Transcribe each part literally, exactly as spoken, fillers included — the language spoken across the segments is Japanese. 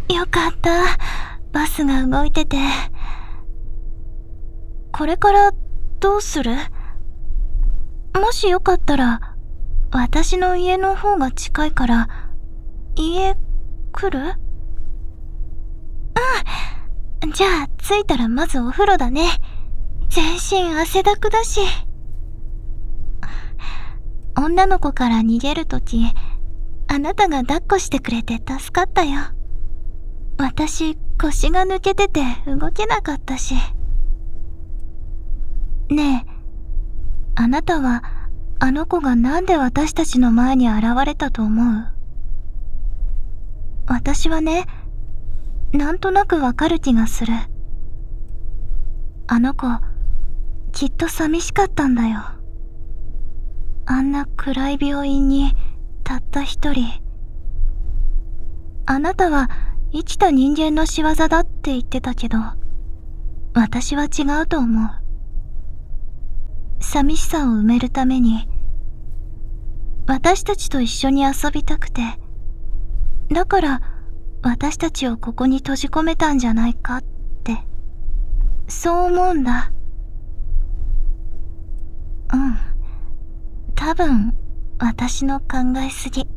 よかった。バスが動いてて。これからどうする？もしよかったら、私の家の方が近いから、家来る？うん。じゃあ着いたらまずお風呂だね。全身汗だくだし。女の子から逃げるとき、あなたが抱っこしてくれて助かったよ。私、腰が抜けてて動けなかったし。ねえ、あなたはあの子がなんで私たちの前に現れたと思う？私はね、なんとなくわかる気がする。あの子、きっと寂しかったんだよ。あんな暗い病院にたった一人。あなたは生きた人間の仕業だって言ってたけど、私は違うと思う。寂しさを埋めるために、私たちと一緒に遊びたくて、だから私たちをここに閉じ込めたんじゃないかって、そう思うんだ。うん。多分、私の考えすぎ。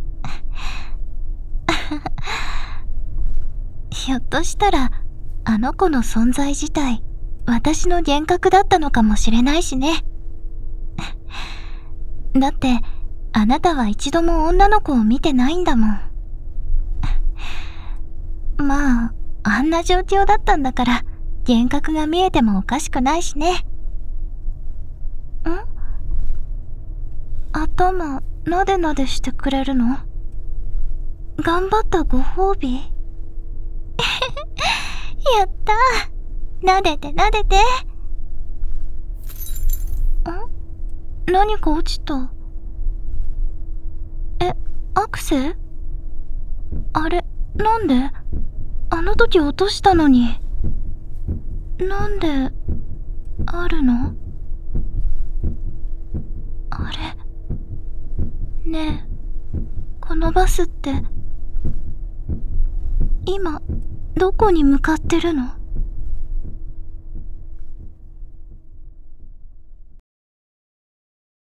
ひょっとしたら、あの子の存在自体、私の幻覚だったのかもしれないしね。だって、あなたは一度も女の子を見てないんだもん。まあ、あんな状況だったんだから、幻覚が見えてもおかしくないしね。ん？頭、なでなでしてくれるの？頑張ったご褒美？やったー。なでてなでて。ん？何か落ちた。え、アクセ？あれ、なんで？あの時落としたのに。なんで、あるの？あれ。ねえ、このバスって、今、どこに向かってるの？